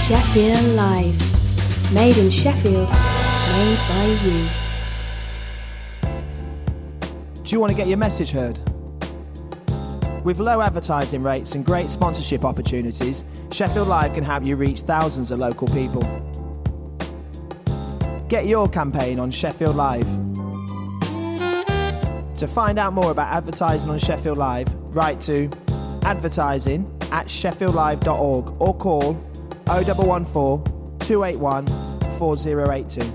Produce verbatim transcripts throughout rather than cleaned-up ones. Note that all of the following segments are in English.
Sheffield Live. Made in Sheffield, made by you. Do you want to get your message heard? With low advertising rates and great sponsorship opportunities, Sheffield Live can help you reach thousands of local people. Get your campaign on Sheffield Live. To find out more about advertising on Sheffield Live, write to advertising at sheffield live dot org or call oh one one four, two eight one, four oh eight two.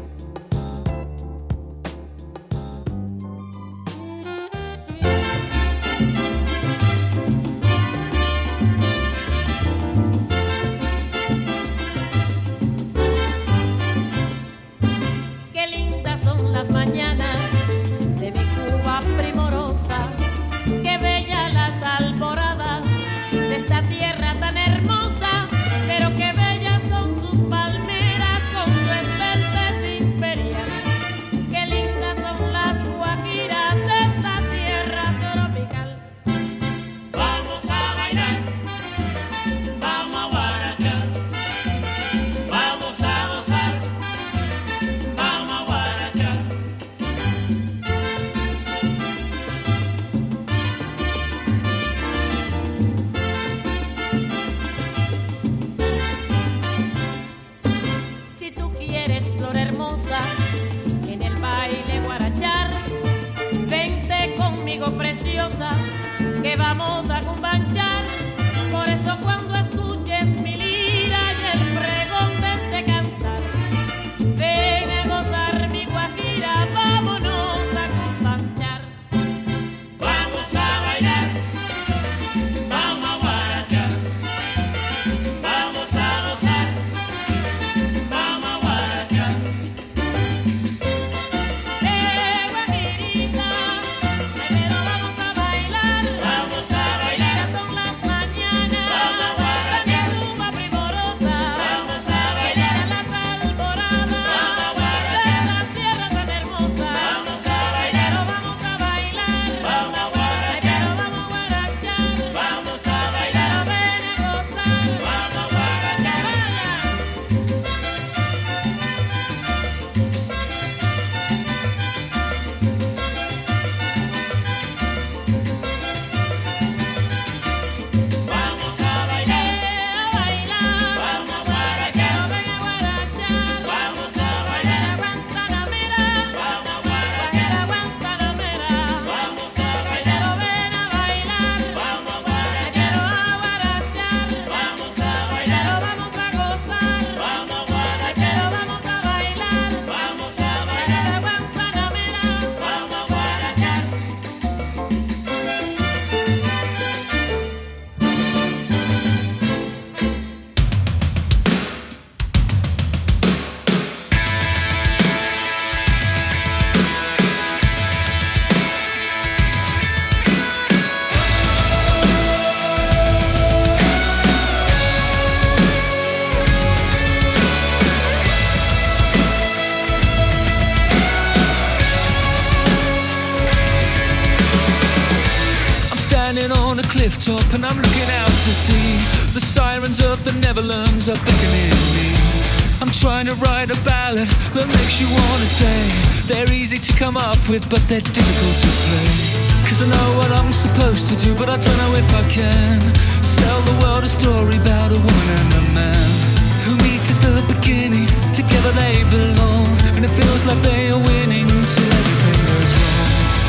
Top and I'm looking out to sea. The sirens of the Netherlands are beckoning me. I'm trying to write a ballad that makes you wanna stay. They're easy to come up with, but they're difficult to play. Cause I know what I'm supposed to do, but I don't know if I can. Sell the world a story about a woman and a man who meet at the beginning, together they belong. And it feels like they are winning till everything goes wrong.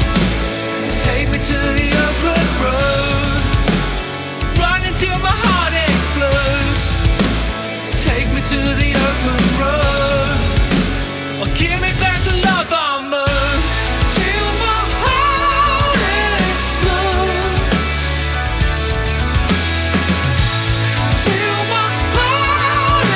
Take me to the open road, till my heart explodes. Take me to the open road, or give me back the love I'm owed. Till my heart explodes. Till my heart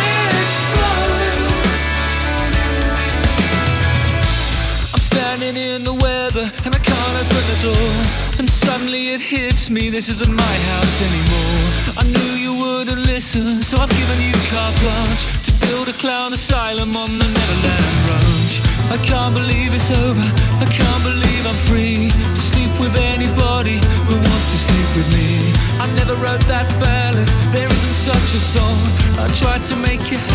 explodes. I'm standing in the weather and I can't open the door. And suddenly it hits me, this isn't my house anymore. I knew you wouldn't listen, so I've given you carte blanche to build a clown asylum on the Neverland Ranch. I can't believe it's over, I can't believe I'm free to sleep with anybody who wants to sleep with me. I never wrote that ballad, there isn't such a song. I tried to make you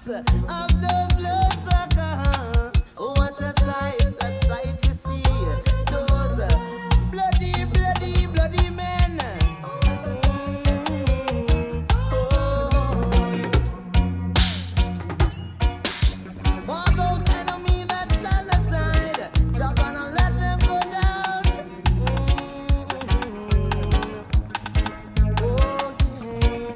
of those bloodsuckers. What a sight, a sight to see. Those bloody, bloody, bloody men. Mm, oh. For those enemies that stand aside, you're gonna let them go down. Mm, oh, yeah.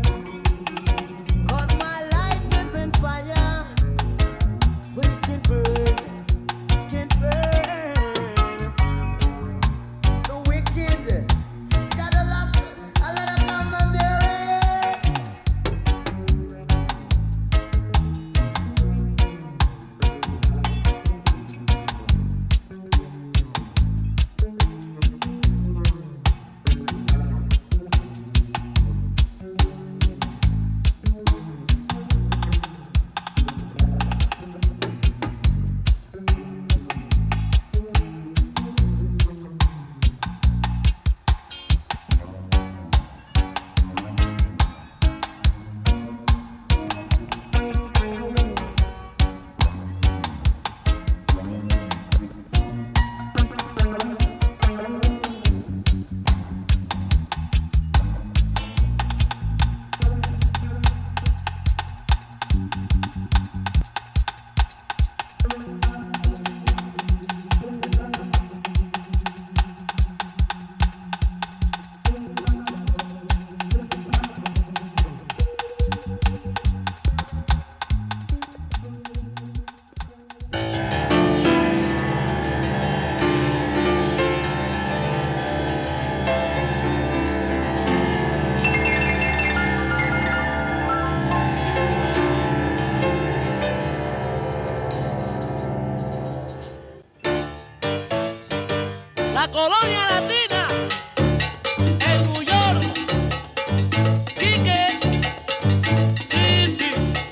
'Cause my life is in fire. But it can burn, can burn. The wicked got a lot, a lot of come from their way. La colonia latina, en New York, Quique City.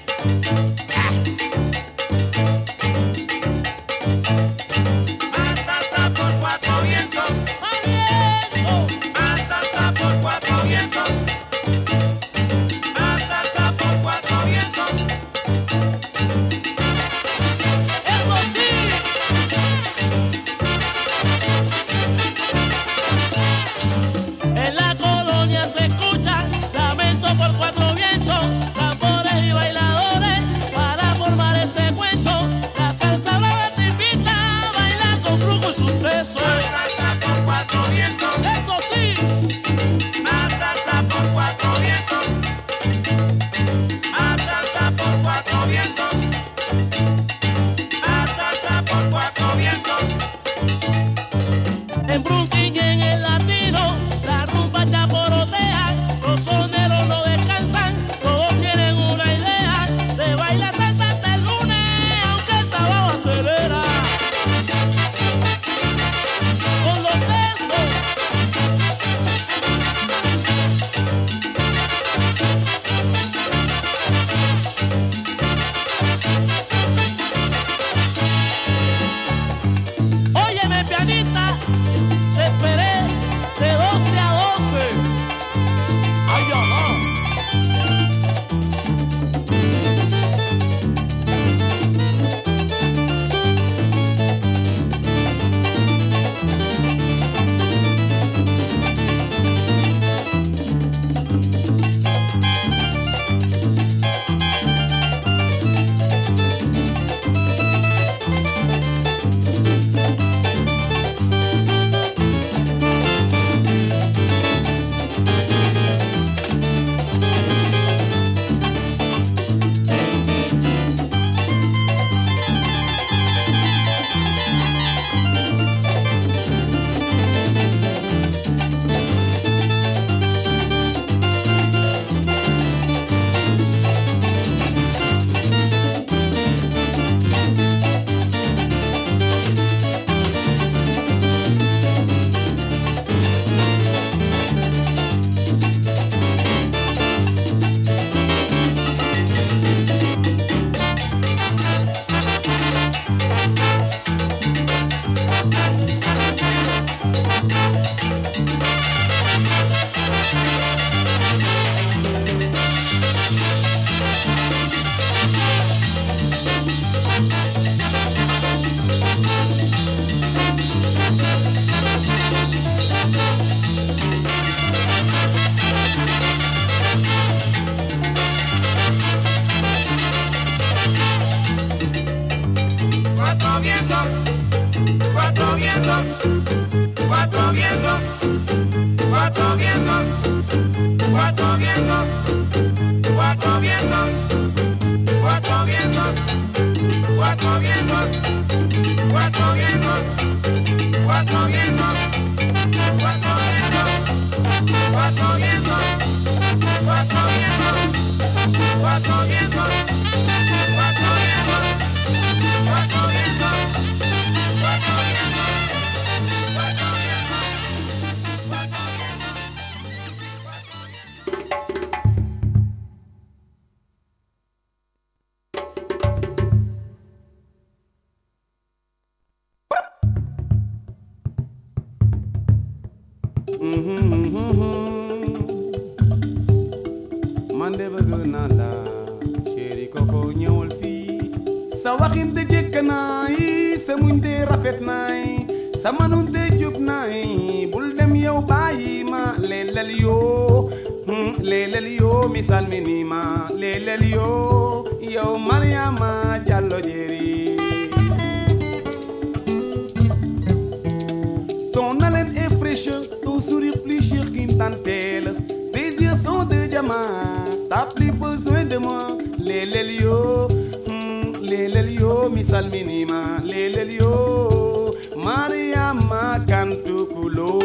Más salsa por cuatro vientos, ¡Aliento! más salsa por cuatro vientos, más salsa por cuatro vientos. ¡Eso sí! En la colonia se escucha lamento por cuatro vientos, tambores y bailadores para formar este cuento. La salsa brava te invita a bailar con grupo y sus besos. Más salsa por cuatro vientos, Eso sí, más salsa por cuatro vientos, más salsa por cuatro vientos, más salsa por cuatro vientos. en Brooklyn y en el latino, la rumba chaporotea, los soneros no descansan, todos tienen una idea de bailar salsa hasta el lunes, aunque el trabajo acelera. Con los besos, cuatro vientos, cuatro vientos, cuatro vientos, cuatro vientos, cuatro vientos, cuatro vientos, cuatro vientos, cuatro vientos, cuatro vientos, cuatro vientos, cuatro vientos. Man de bëgg naa la chéri koko ñëwal fii sa waxin de jekk naay sa muñ de rafet naay sa manun de jub naay bul dem yow bàyyi ma leelal yoo leelal yoo misal mi nii ma leelal yoo yow Mariama Jallow Jerry. Ton haleine est fraîche, ton sourire plus cher qu'une dentelle, tes yeux sont de diamant. T'as plus besoin de moi, les lelio, les lelio, misal minima, les lelio, Mariama Kantukulo.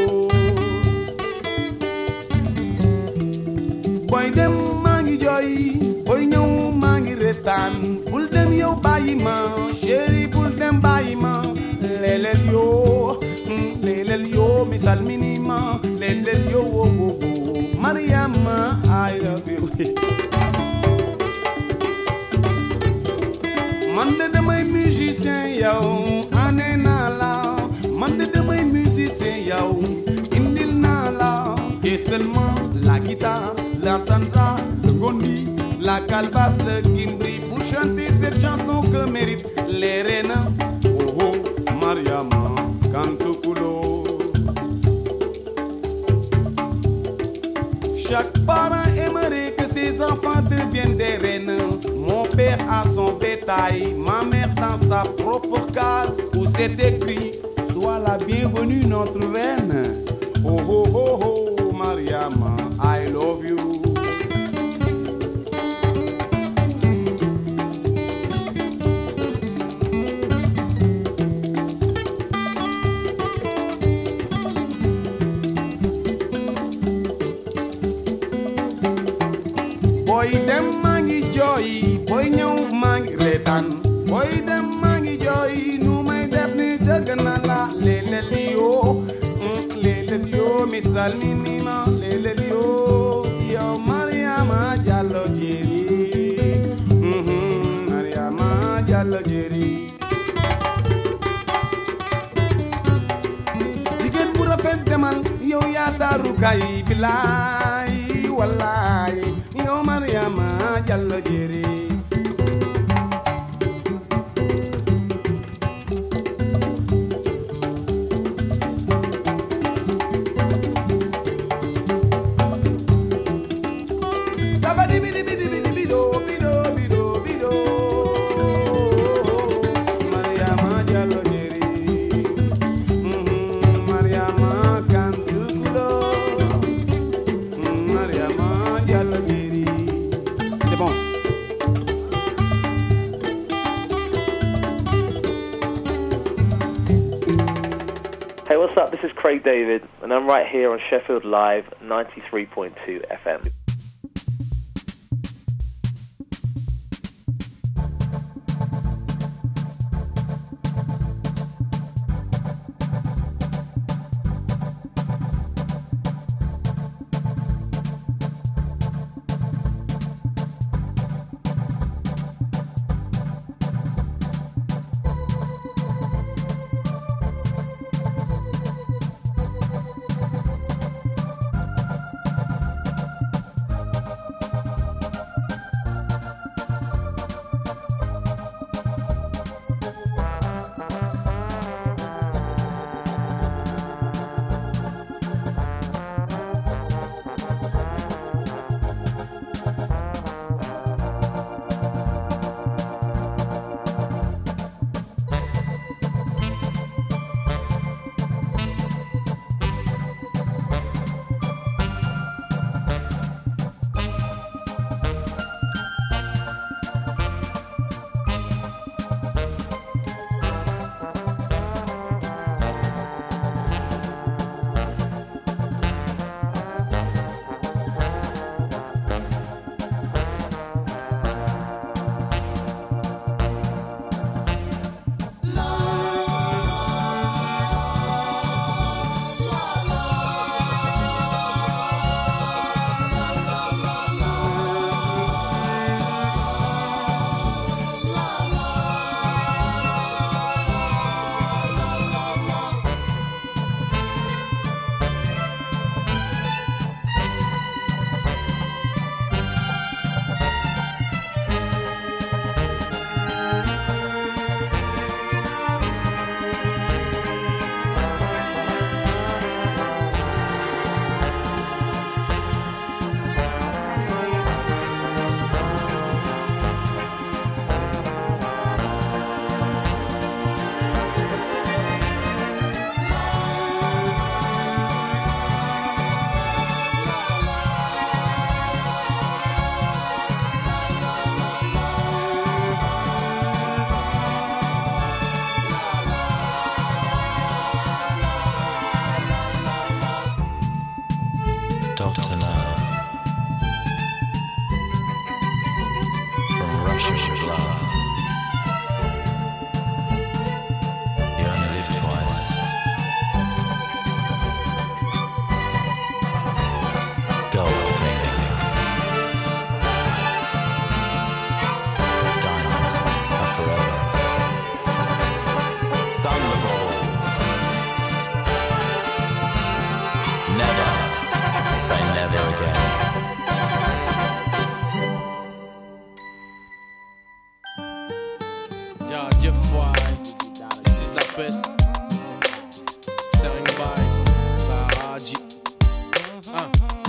Boy dem mangi joy, boy ñëw mangi retaan, bul dem yow bàyyi ma, chéri bul dem bàyyi ma, les lelio, les lelio, misal minima, les lelio, oh, oh, oh. Mariama, I love you. Man de damay musicien yow ane naa la man de damay musicien yow indil naa la et seulement la guitare, la salsa, le gondi, la calebasse, le guimbri pour chanter cette chanson que méritent les reines. Oh oh, Mariama Kantukulo. Chaque parent aimerait que ses enfants deviennent des reines. Mon père a son bétail, ma mère dans sa propre case où c'est écrit sois la bienvenue notre reine. Oh oh oh oh, Mariama, I love you. Boy dem mangi joy, boy ñëw mangi retan. Boy dem mangi joy, nu may def ni dëgg na la. Lelelio, lelelio, misal minima, lelelio. Yow Mariama Jallow Jerry, Mariama Jallow Jerry. Jigéen bu rafet demal, yow yaa taaru kay bilaay wallaay. Yo Mariama Jallow Jerry. Dabadi bidi bidi bidi bido bido bido bido. Mariama Jallow Jerry. Mariama Kantukulo. Mariama Jallow Jerry. C'est bon. Hey, what's up? This is Craig David, and I'm right here on Sheffield Live ninety-three point two F M. Yeah, Jeff White, this is la peste. Sering by Baraji. Ah.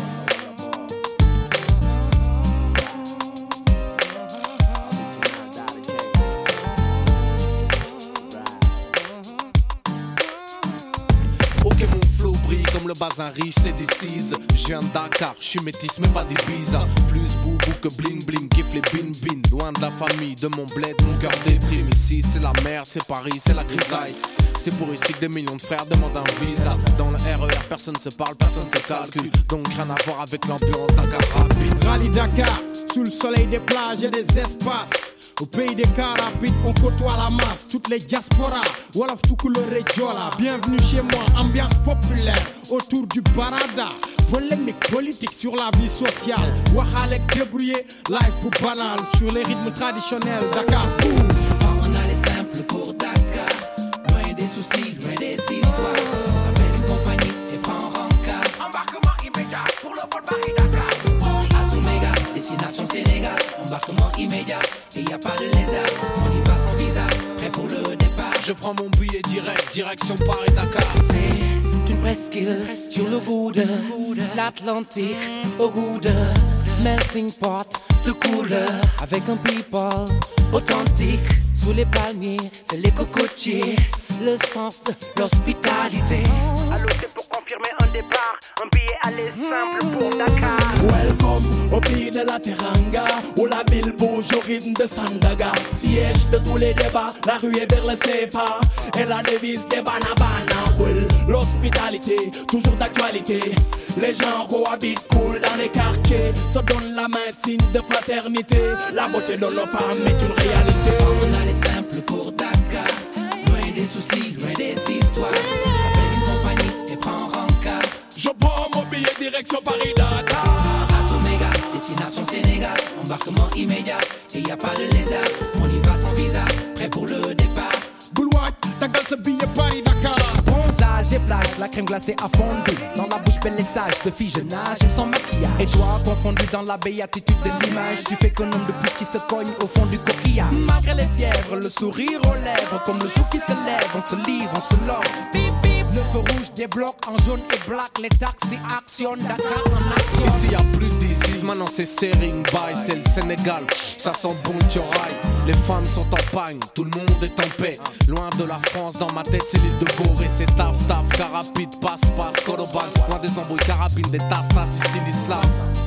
Ok, mon flow brille comme le bazin riche, c'est décise. Je viens de Dakar, je suis métis, mais pas d'Ibiza. Plus boubou que bling bling, kiffe les bin bin. Loin de la famille, de mon bled, mon cœur déprime. Ici, c'est la merde, c'est Paris, c'est la grisaille. C'est pour ici que des millions de frères demandent un visa. Dans le R E R, personne se parle, personne se calcule. Donc rien à voir avec l'ambiance Dakar rapide. Rallye Dakar, sous le soleil des plages et des espaces. Au pays des cars rapides, on côtoie la masse. Toutes les diasporas, Wolof tout couleur et Diola. Bienvenue chez moi, ambiance populaire autour du barada. Polémique politique sur la vie sociale. Wahalek débrouillé, live pour banal. Sur les rythmes traditionnels, Dakar bouge. On a les simples pour Dakar. Loin des soucis, loin des histoires. Appelle une compagnie et prends rencard. Embarquement immédiat pour le vol Paris-Dakar. Atoméga, destination Sénégal. Embarquement immédiat et y a pas de lézard. On y va sans visa, prêt pour le départ. Je prends mon billet direct, direction Paris-Dakar. C'est une presqu'île sur le bout de l'Atlantique. Au goût de melting pot de couleur. Avec un people authentique. Sous les palmiers, c'est les cocotiers. Le sens de l'hospitalité. Allô, c'est pour confirmer un départ. Un billet aller simple pour Dakar. Welcome au pays de la Teranga, où la ville bouge au rythme de Sandaga. Siège de tous les débats, la rue est vers le C F A. Et la devise des banabana. Well, l'hospitalité, toujours d'actualité. Les gens cohabitent cool dans les quartiers. Se donnent la main, signe de fraternité. La beauté de nos femmes est une réalité. On a les simples pour Dakar. Loin des soucis, loin des histoires. Appelle une compagnie et prends rencard. Je prends mon billet direction Paris-Dakar. Atoméga, destination Sénégal. Embarquement immédiat et y a pas de lézard. On y va sans visa, prêt pour le départ. Boulouac, ta gueule ce billet Paris-Dakar. Bronzage et plage, la crème glacée a fondu. Dans la bouche belle et sage, de fille je nage et sans maquillage. Et toi, confondu dans la béatitude de l'image. Tu fais qu'un homme de plus qui se cogne au fond du coquillage. Malgré les fièvres, le sourire aux lèvres. Comme le jour qui se lève, on se livre, on se love. Bip bip, le feu rouge débloque en jaune et black. Les taxis actionnent, Dakar en action. Ici y'a plus d'ici, maintenant c'est Sering Bay, c'est le Sénégal. Ça sent bon tiorail, les femmes sont en pagne, tout le monde est en paix. Loin de la France, dans ma tête c'est l'île de Gorée. C'est taf taf, carapide, passe passe, Koroban. Loin des embrouilles, carabines, des tas tas, ici l'islam.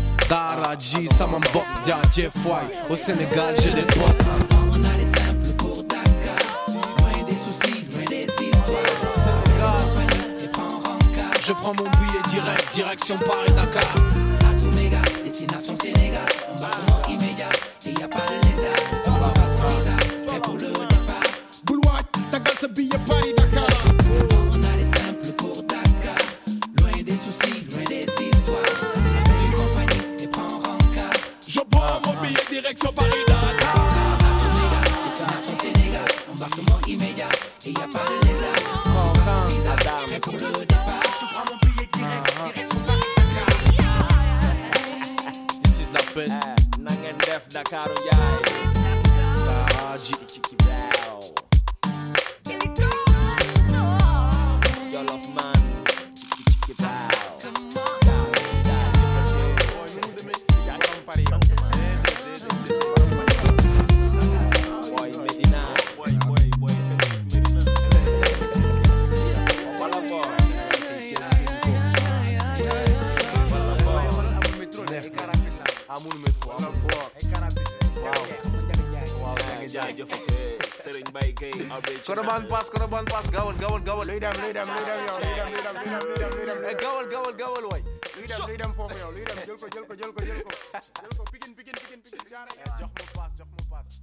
Daraji, Samambok, Dia, Jeff White. Au Sénégal j'ai des potes. On a les simples pour Dakar. Loin des soucis, loin des histoires. Et prends rencard. Je prends mon billet direct, direction Paris-Dakar. Atoméga, destination Sénégal. Embarquement immédiat et y a pas de lézard. On va pas sans visa, prêt pour le départ. Boulouac, ta gueule ce billet Paris-Dakar. On a les simples pour Dakar. Loin des soucis, loin des histoires. Appelle une compagnie et prends rencard. Je prends mon billet direction Paris-Dakar. Atoméga, destination Sénégal. Embarquement immédiat et y a pas de lézard. On va sans visa, prêt pour le départ. Je prends mon billet direct, direction Paris-Dakar. This is la peste. Nangen def Dakar Yai. Daraji. Wolof man. Boy Medina. Boy, boy, boy. Amul metro, amul Sering Bay Gueye Koroban pass, Koroban pass, gawal, gawal, gawal. Luy dem, luy dem, luy dem yow, luy dem, luy dem, luy dem, luy dem, luy dem. Eh, gawal, gawal, gawal waay. Luy dem, luy dem foofu yow, luy dem, jël ko, jël ko, jël ko, jël ko. Jël ko, pikin, pikin, pikin, pikin, jaare. Jox ma pass, jox ma pass.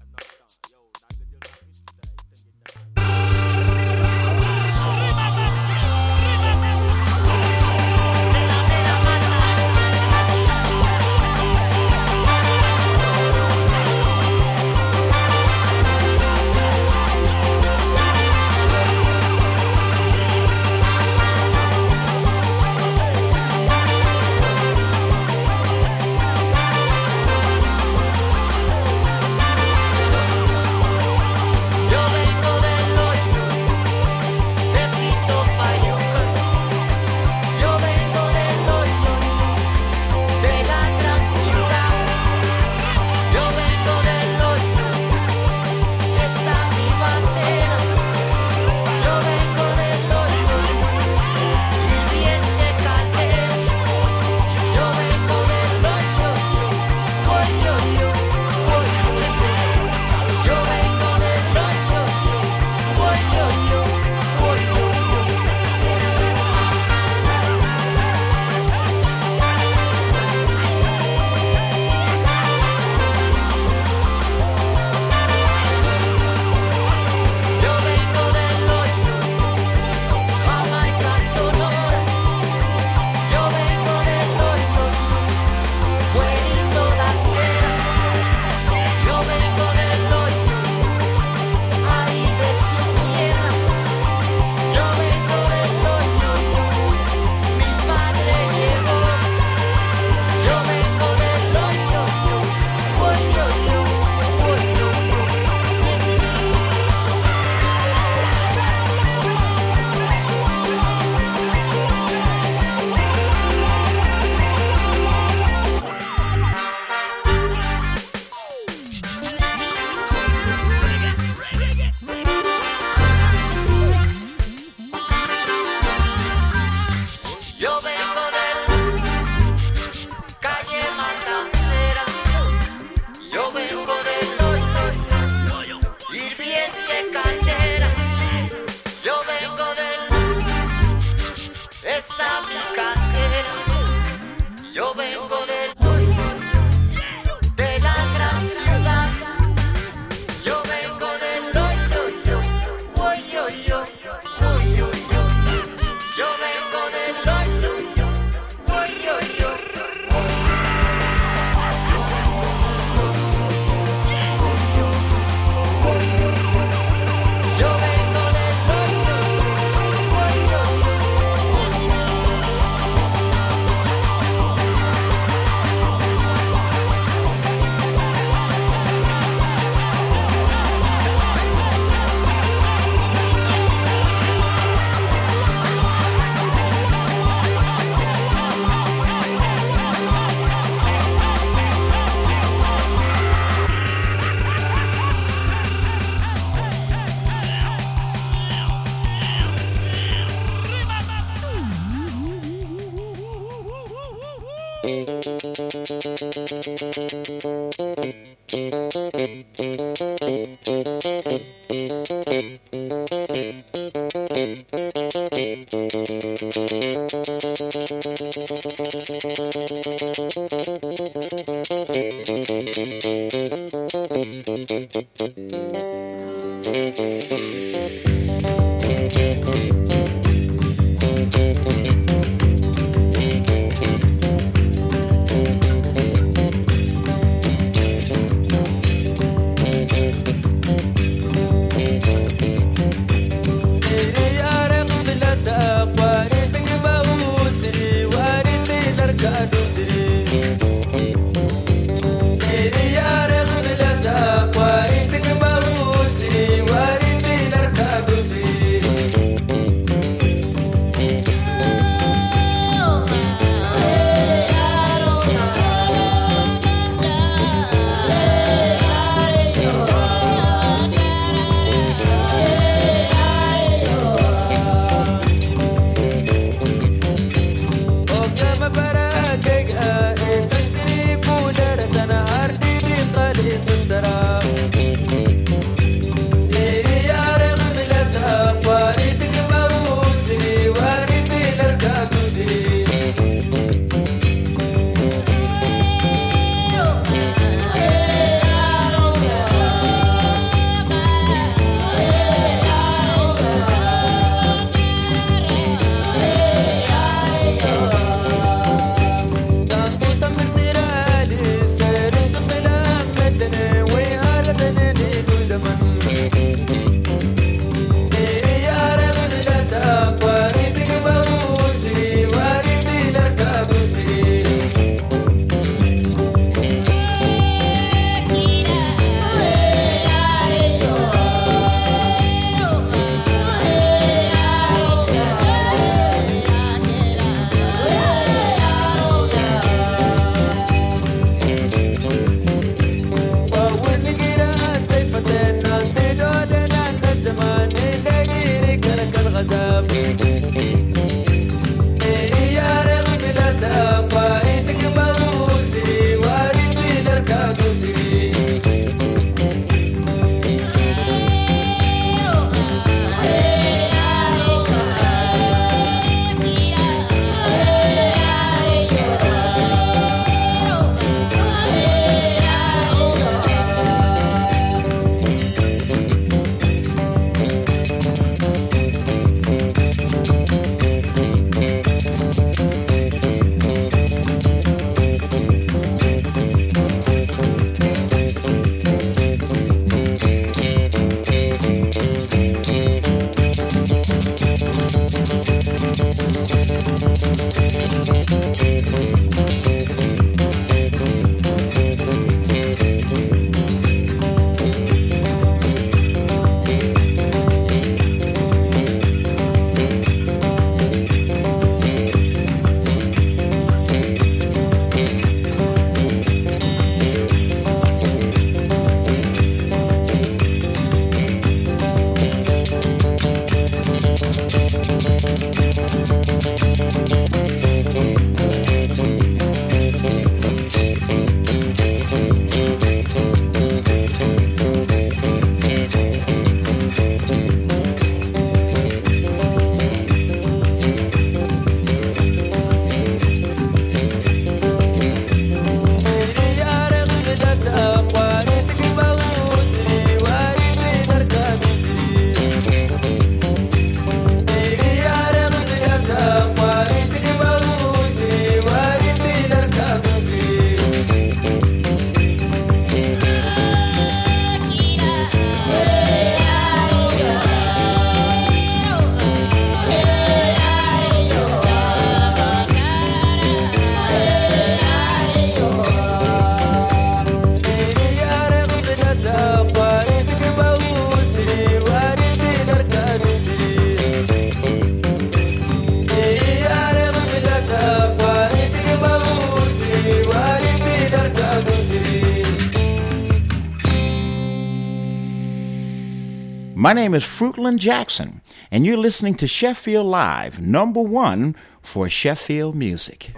My name is Fruitland Jackson, and you're listening to Sheffield Live, number one for Sheffield music.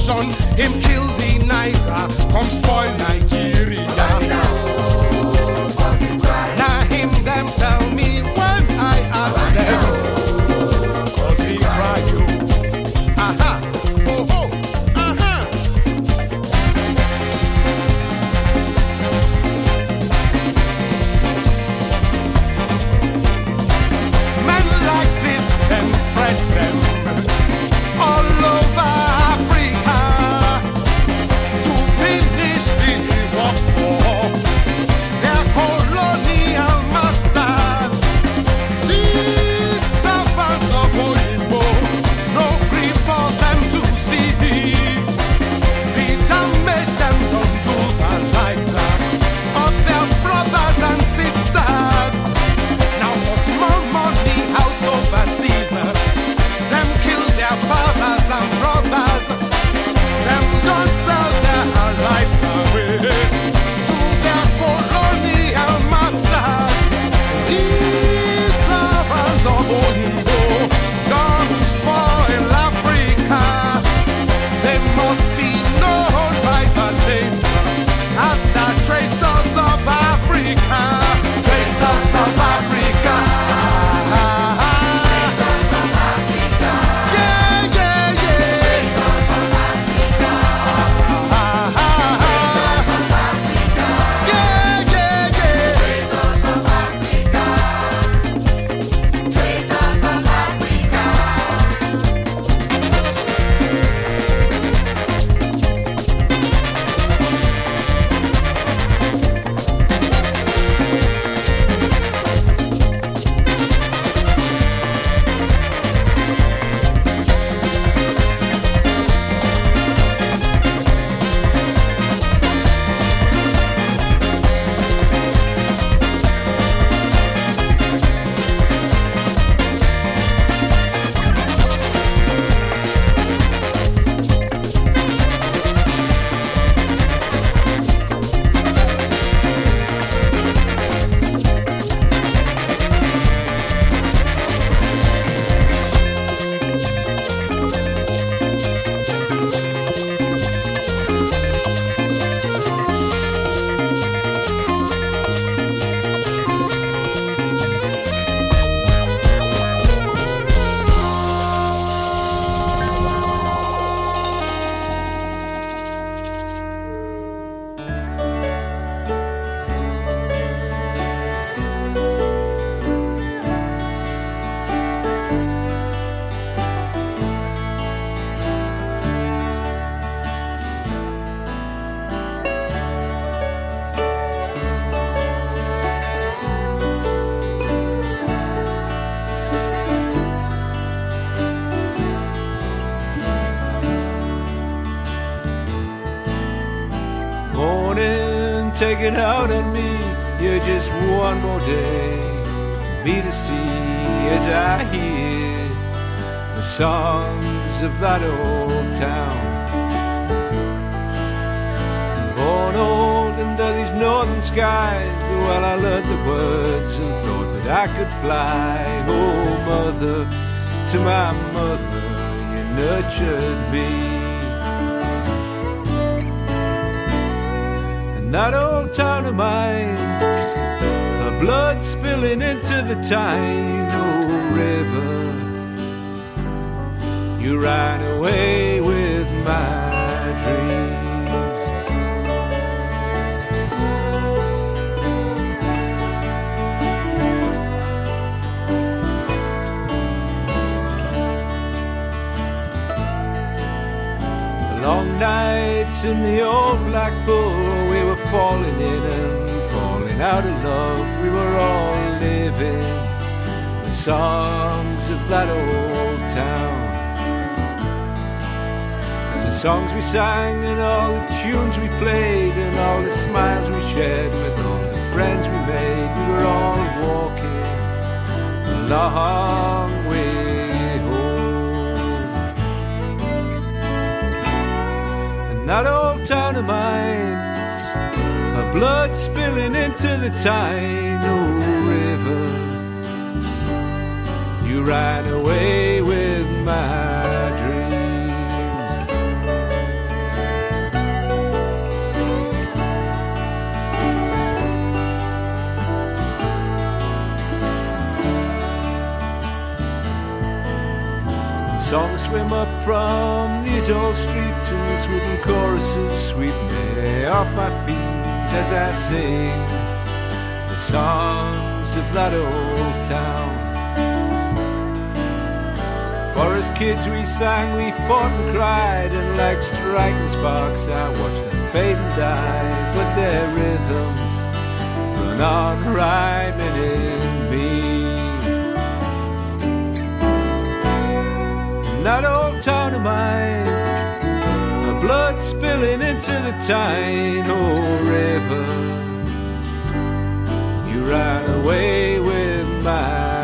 nation, him kill the Niger, come spoil Nigeria. Now him them tell me when I ask them, cause he cry you. Aha, oh ho, aha. Men like this, them spread them all over Africa to finish the war. They're colonial masters, these servants of Oyinbo. No grief for them to see the damage them done to the lives of their brothers and sisters. Now for small money, house overseas, them kill their fathers and brothers. Them don't sell their lives away to their colonial masters. These servants of Oyinbo don't spoil Africa. They must be known by the name as the traitors of Africa. Traitors of Africa. Yeah, yeah, yeah. Traitors of Africa. Yeah, yeah, yeah. Traitors of Africa. Traitors of Africa. Morning, take it out on me. You're just one more day for me to see as I hear the songs of that old town. Born old under these northern skies, well, I learned the words and thought that I could fly. Oh, mother, to my mother, you nurtured me. That old town of mine, the blood spilling into the Tyne, oh river. You ran away with my dreams. The long nights in the old Black Bull, we were falling in and falling out of love. We were all living the songs of that old town. And the songs we sang and all the tunes we played and all the smiles we shared with all the friends we made. We were all walking the long way home. And that old town of mine, my blood spilling into the Tyne, oh river. You ran away with my dreams. Songs swim up from these old streets, and this wooden choruses sweep me off my feet as I sing the songs of that old town. For as kids we sang, we fought and cried, and like striking sparks I watched them fade and die. But their rhythms run on rhyming in me. In that old town of mine, the blood spilling into the Tyne, oh river, you ran away with my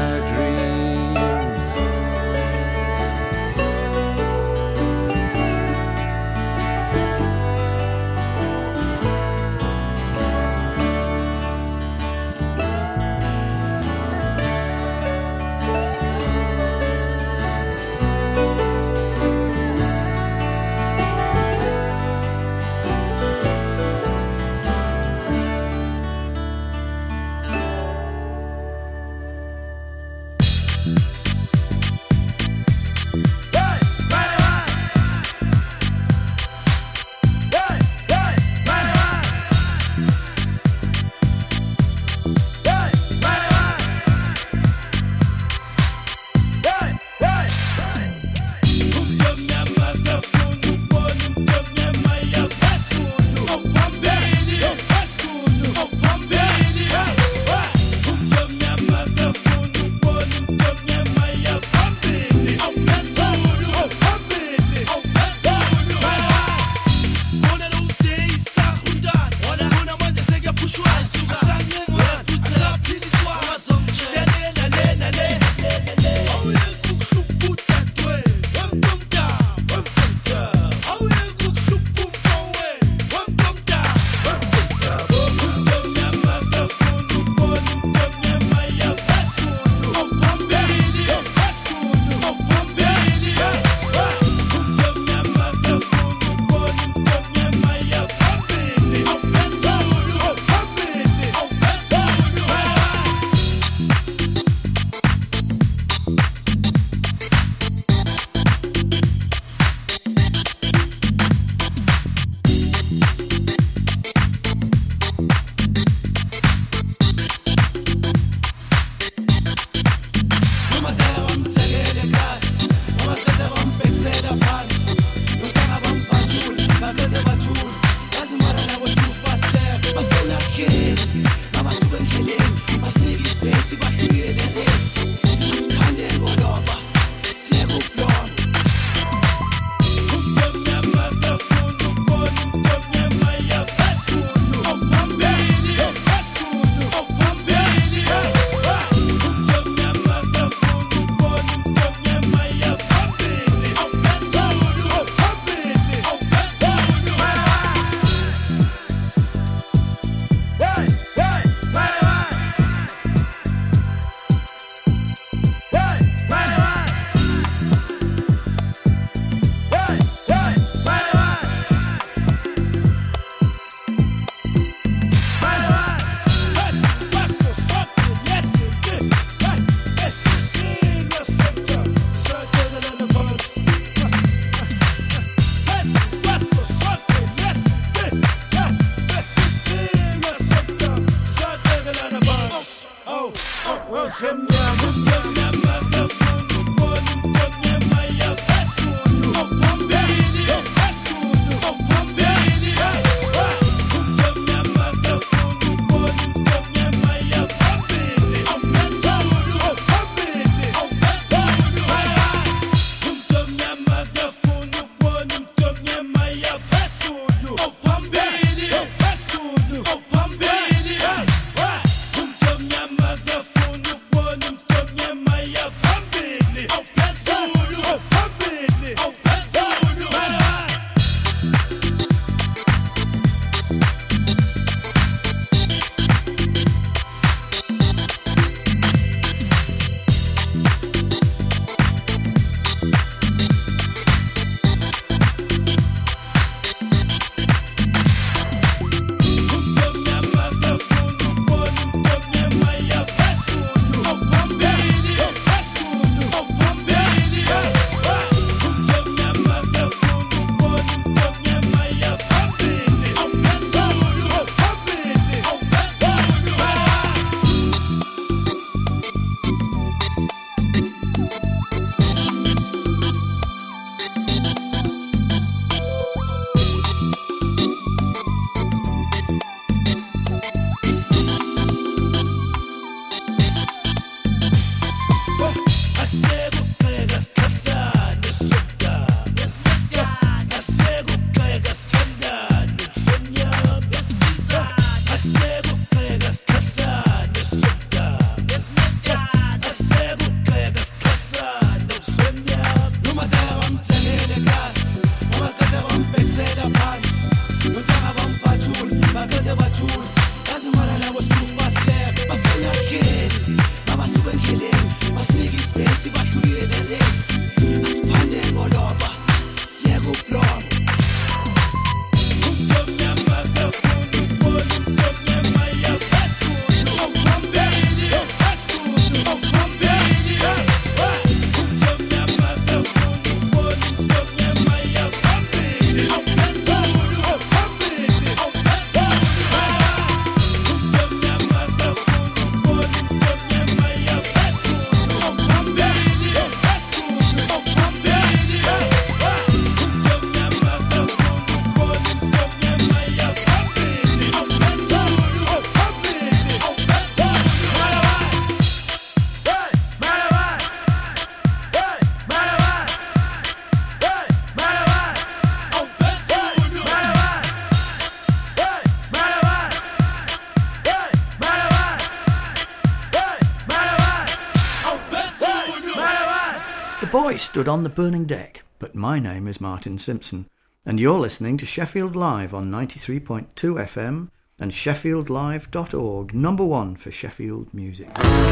The boy stood on the burning deck, but my name is Martin Simpson, and you're listening to Sheffield Live on ninety-three point two F M and sheffield live dot org, number one for Sheffield music.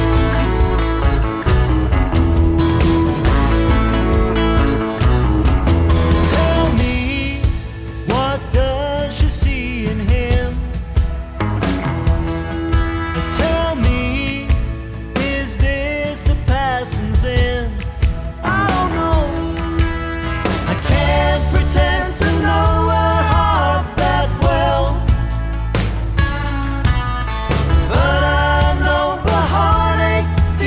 Tell me, what does she see in him? Tell me, is this a passing sin? I don't know. I can't pretend to know her heart that well, but I know her heartache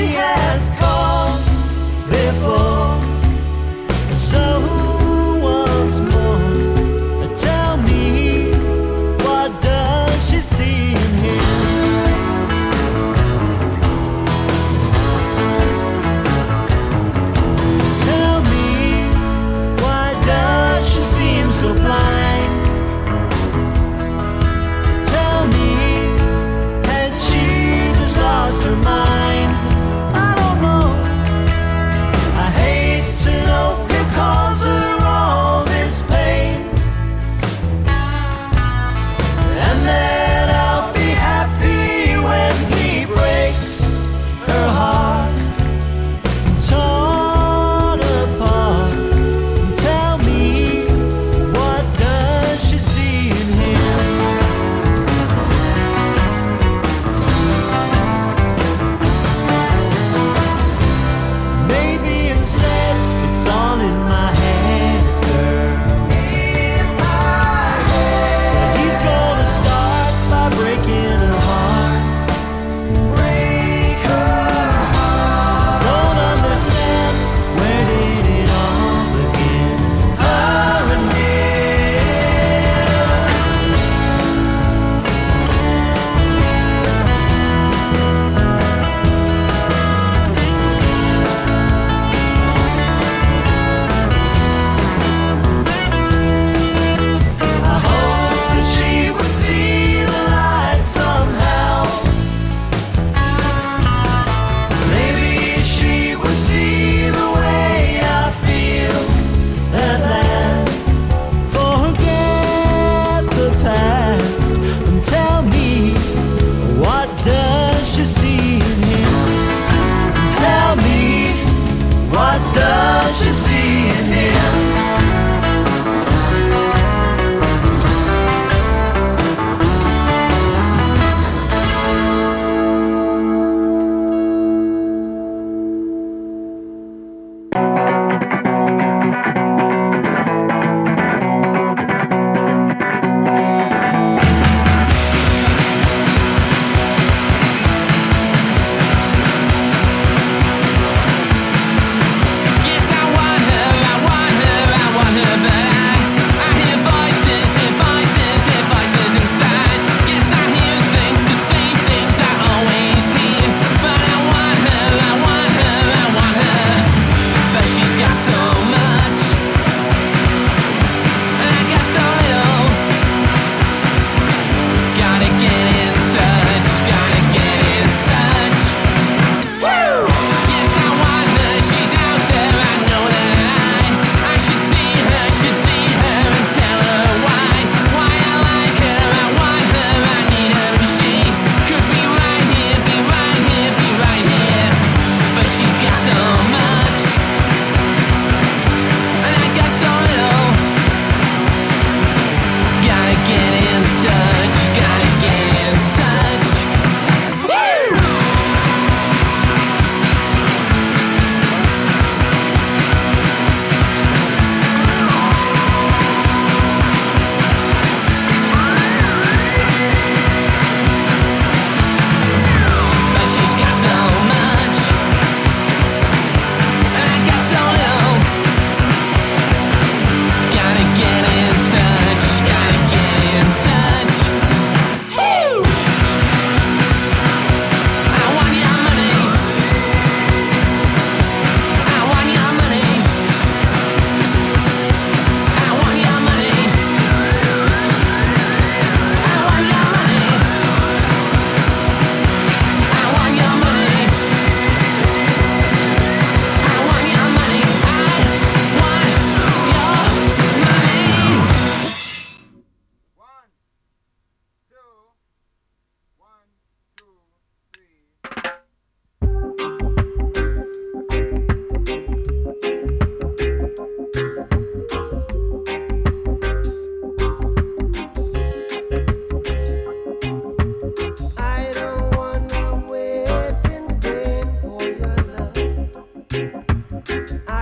I